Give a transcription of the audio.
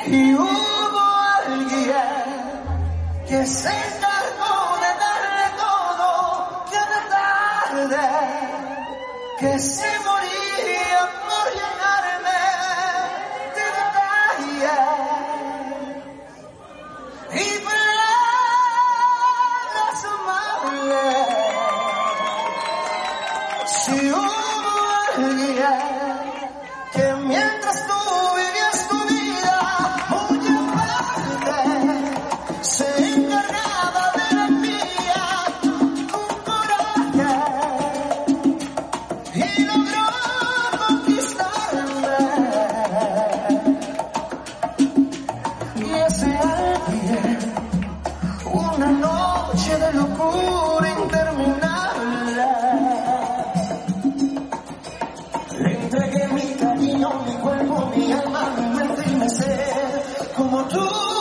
Y hubo alguien que se encargó de darle todo cada tarde, que se moría por llenarme de detalles y palabras amables. Si hubo alguien que mientras tú vivías tu vida muy aparte se encargaba de la mía con coraje y logró conquistarme, y ese alguien, una noche de locura interminable, le entregué mi cariño, mi cuerpo, mi alma, mi mente y mi ser, como tú.